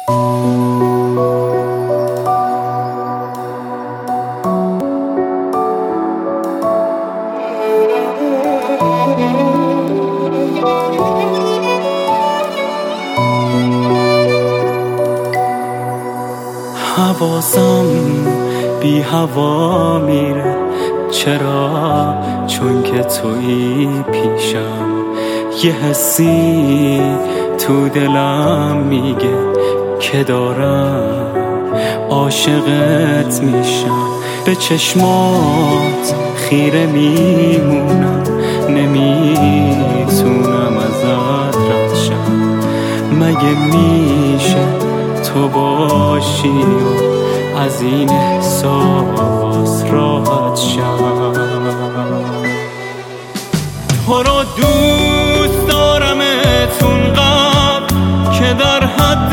حواسم بی هوا میره، چرا؟ چون که تویی پیشم. یه حسی تو دلم میگه که دارم عاشقت میشم. به چشمات خیره میمونم، نمیتونم ازت رد شم. مگه میشه تو باشی و از این احساس راحت شم؟ تو رو دوست دارمت اونقدر که در حد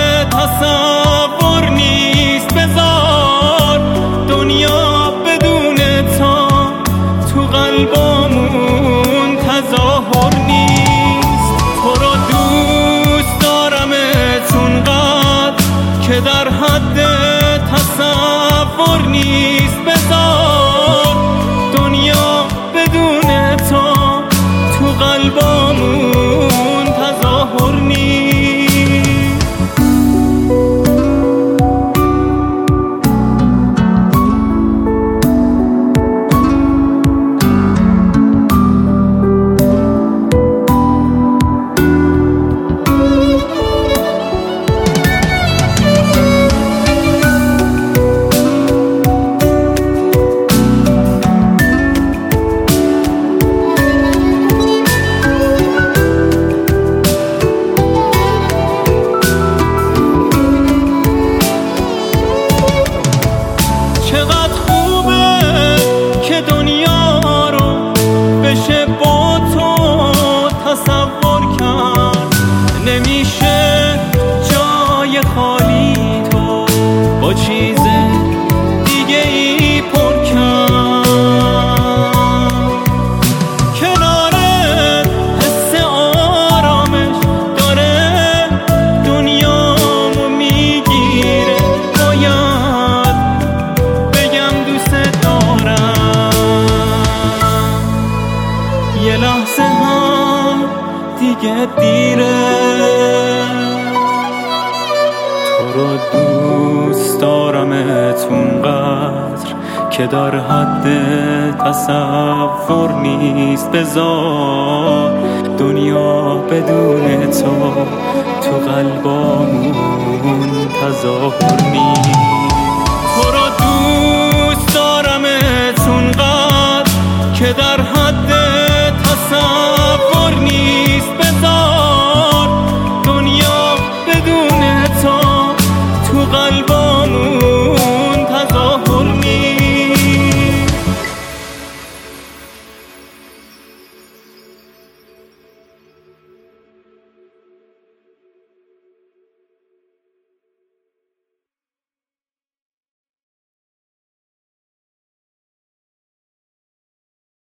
تصور نیست. بذار دنیا بدون تو قلبمون تظاهر نیست. تو رو دوست دارمت اونقدر که در حد تصور نیست. بذار دنیا بدون تو قلبمون تظاهر نیست. چقدر خوبه که دنیا رو بشه با تو تصور کرد. نمیشه جای خالی تو با چیز دیگه ای پر کرد. کنارت حس آرامش داره دنیامو میگیره. باید یه لحظه هم دیگه دیره. تو رو دوست دارمت اونقدر که در حد تصور نیست. بذار دنیا بدون تو قلبمون تظاهر نیست.